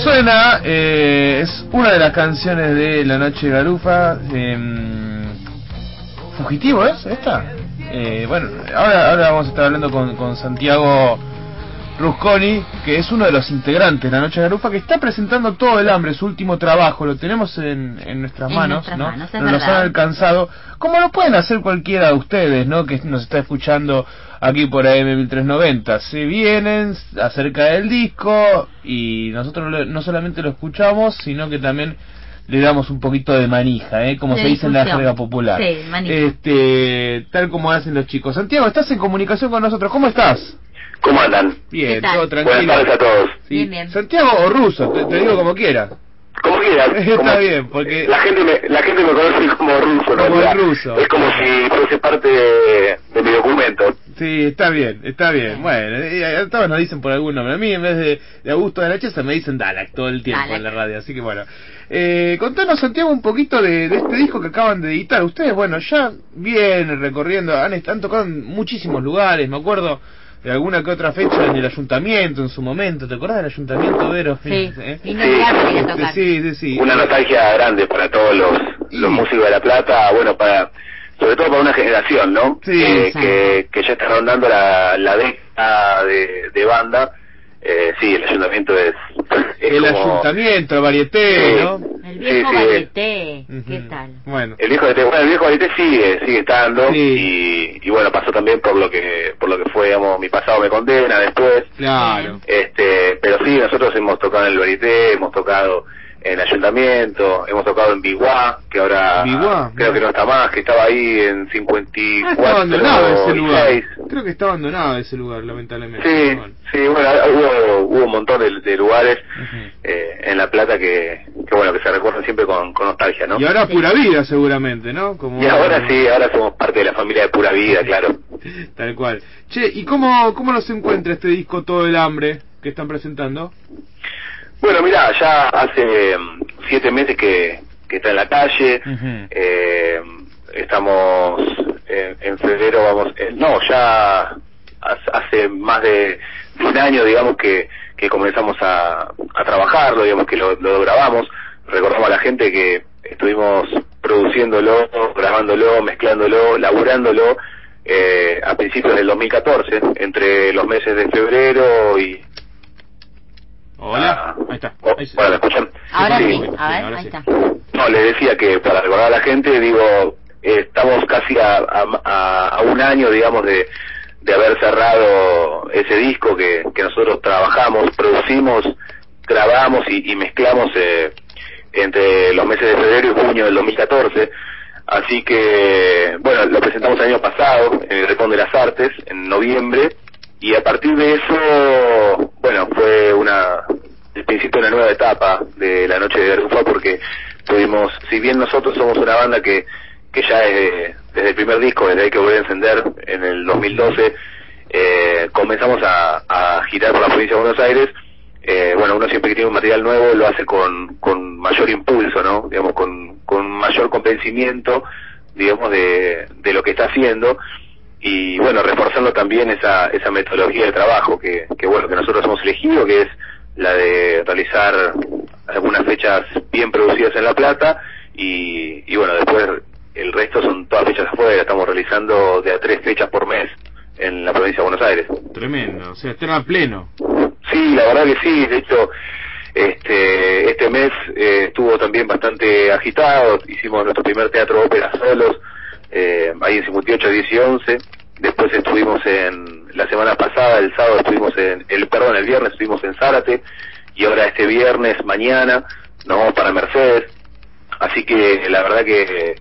suena es una de las canciones de La Noche Garufa. ¿Fugitivo es esta? Bueno, ahora vamos a estar hablando con Santiago Rusconi, que es uno de los integrantes de La Noche Garufa, que está presentando Todo el Hambre, su último trabajo. Lo tenemos en nuestras manos, ¿no? Nos han alcanzado, como lo pueden hacer cualquiera de ustedes, ¿no? Que nos está escuchando aquí por AM 1390. Se vienen acerca del disco y nosotros no solamente lo escuchamos, sino que también le damos un poquito de manija, como se dice en la jerga popular. Sí, manija. Tal como hacen los chicos. Santiago, estás en comunicación con nosotros. ¿Cómo estás? ¿Cómo andan? Bien, todo tranquilo. Buenas tardes a todos. Sí. Bien, bien. Santiago o Ruso, te digo como quieras. Como quieras. Está bien, porque la gente me conoce como Ruso, como ¿no? el ruso. Es como si fuese parte de mi documento. Sí, está bien. Bueno, a todos nos dicen por algún nombre. A mí en vez de Augusto de la Chesa me dicen Dalak todo el tiempo Dalak. en la radio, así que bueno. Contanos, Santiago, un poquito de este disco que acaban de editar. Ustedes, bueno, ya vienen recorriendo, han tocado en muchísimos lugares, me acuerdo de alguna que otra fecha en el ayuntamiento en su momento. ¿Te acordás del ayuntamiento, Vero? Sí, Sí. Sí. Una nostalgia grande para todos los músicos de La Plata, bueno, sobre todo para una generación, ¿no? Sí, que ya está rondando la década de banda. Sí, el ayuntamiento es el como... ayuntamiento, el varieté, ¿no? El viejo varieté, ¿qué tal? Bueno, el viejo varieté sigue estando, y bueno, pasó también por lo que fue, digamos, Mi pasado me condena después. Claro. Pero sí, nosotros hemos tocado en el varieté, hemos tocado en el ayuntamiento, hemos tocado en Biguá, que ahora creo que no está más, que estaba ahí en 54. Está abandonado ese lugar. 6. Creo que está abandonado ese lugar, lamentablemente. Sí, bueno, hubo un montón de lugares en La Plata que bueno, que se recuerdan siempre con nostalgia, ¿no? Y ahora Pura Vida, seguramente, ¿no? Y ahora sí, ahora somos parte de la familia de Pura Vida, claro. Tal cual. Che, ¿y cómo nos encuentra este disco Todo el Hambre que están presentando? Bueno, mirá, ya hace 7 meses que está en la calle. Estamos en febrero, ya hace más de un año, digamos, que comenzamos a trabajarlo, digamos, que lo grabamos. Recordamos a la gente que estuvimos produciéndolo, grabándolo, mezclándolo, laburándolo a principios del 2014, entre los meses de febrero y... Hola, ahí está. Bueno, ¿me escuchan? Ahora sí, ahora ahí sí. está. No, le decía que para recordar a la gente, digo, estamos casi a un año, digamos, de haber cerrado ese disco que nosotros trabajamos, producimos, grabamos y mezclamos entre los meses de febrero y junio del 2014. Así que, bueno, lo presentamos el año pasado en el Rincón de las Artes, en noviembre, y a partir de eso, bueno, fue el principio de una nueva etapa de La Noche de Garufa, porque tuvimos, si bien nosotros somos una banda que ya desde el primer disco, desde Hay que volver a encender, en el 2012, comenzamos a girar por la provincia de Buenos Aires. Bueno, uno siempre que tiene un material nuevo lo hace con mayor impulso, ¿no? Digamos, con mayor convencimiento, digamos, de lo que está haciendo, y bueno, reforzando también esa metodología de trabajo que bueno, que nosotros hemos elegido, que es la de realizar algunas fechas bien producidas en La Plata, y bueno, después el resto son todas fechas afuera. Estamos realizando de a 3 fechas por mes en la provincia de Buenos Aires. Tremendo, o sea, están a pleno. Sí, la verdad que sí. De hecho, este mes estuvo también bastante agitado. Hicimos nuestro primer teatro ópera solos, ahí en 58, 10 y 11. Después estuvimos la semana pasada, el sábado estuvimos el viernes estuvimos en Zárate, y ahora este viernes, mañana, nos vamos para Mercedes. Así que la verdad que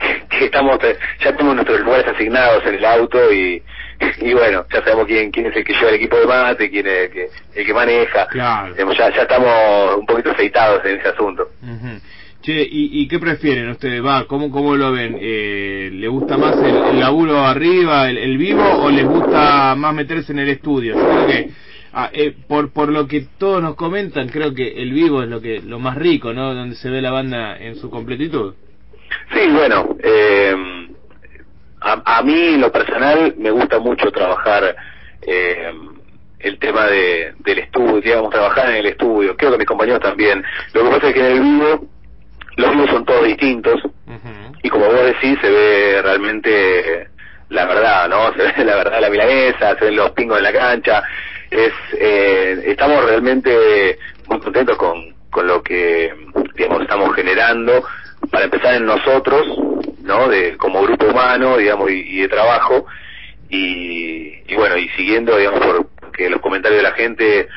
ya tenemos nuestros lugares asignados en el auto, y bueno, ya sabemos quién es el que lleva el equipo de mate, quién es el que maneja. Claro. Ya estamos un poquito aceitados en ese asunto. Che, ¿y qué prefieren ustedes? ¿Cómo lo ven? ¿Le gusta más el laburo arriba, el vivo, o les gusta más meterse en el estudio? Yo creo que por lo que todos nos comentan, creo que el vivo es lo más rico, ¿no? Donde se ve la banda en su completitud. Sí, bueno, a mí en lo personal me gusta mucho trabajar el tema del estudio, digamos, trabajar en el estudio. Creo que mis compañeros también. Lo que pasa es que en el vivo, los vivos son todos distintos, y como vos decís, se ve realmente la verdad, ¿no? Se ve la verdad la milanesa, se ven los pingos en la cancha. Estamos realmente muy contentos con lo que, digamos, estamos generando, para empezar en nosotros, ¿no? Como grupo humano, digamos, y de trabajo, y bueno, y siguiendo, digamos, porque los comentarios de la gente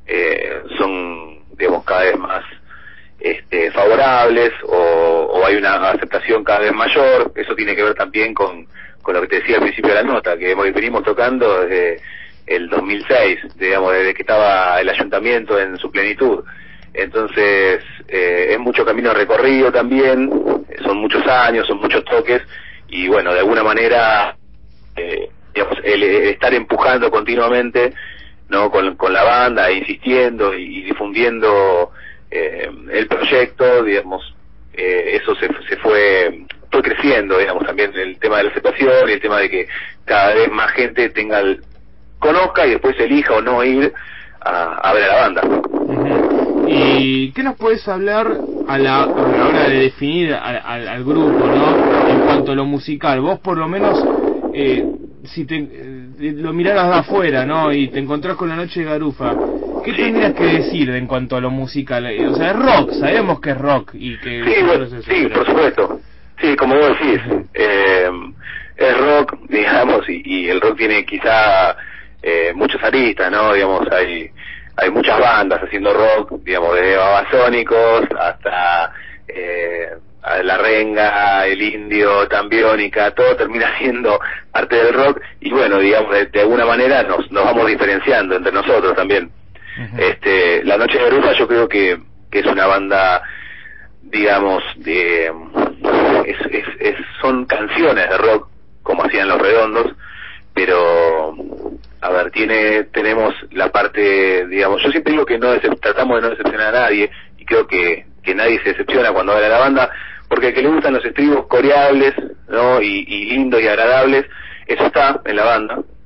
son, digamos, cada vez más favorables, o hay una aceptación cada vez mayor. Eso tiene que ver también con lo que te decía al principio de la nota, que venimos tocando desde el 2006, digamos, desde que estaba el ayuntamiento en su plenitud. Entonces, es mucho camino recorrido también, son muchos años, son muchos toques, y bueno, de alguna manera, digamos, el estar empujando continuamente, ¿no? Con la banda, insistiendo y difundiendo el proyecto, digamos, eso se fue creciendo, digamos, también el tema de la aceptación y el tema de que cada vez más gente conozca y después elija o no ir a ver a la banda. ¿Y qué nos puedes hablar a la hora de definir al grupo, ¿no? En cuanto a lo musical, vos por lo menos, si lo miraras de afuera, ¿no? Y te encontrás con La Noche de Garufa, ¿qué tendrías que decir en cuanto a lo musical? O sea, es rock, sabemos que es rock y que sí, por supuesto. Sí, como vos decís, es rock, digamos, y el rock tiene quizá muchos aristas, ¿no? Digamos, hay muchas bandas haciendo rock, digamos, desde Babasónicos hasta a La Renga, El Indio, Tambiónica, todo termina siendo parte del rock, y bueno, digamos, de alguna manera nos vamos diferenciando entre nosotros también. La Noche de Garufa yo creo que es una banda, digamos, son canciones de rock, como hacían Los Redondos, pero a ver, tenemos la parte, digamos, yo siempre digo que tratamos de no decepcionar a nadie, y creo que nadie se decepciona cuando ve a la banda, porque al que le gustan los estribos coreables, ¿no? Y lindos y agradables, eso está en la banda,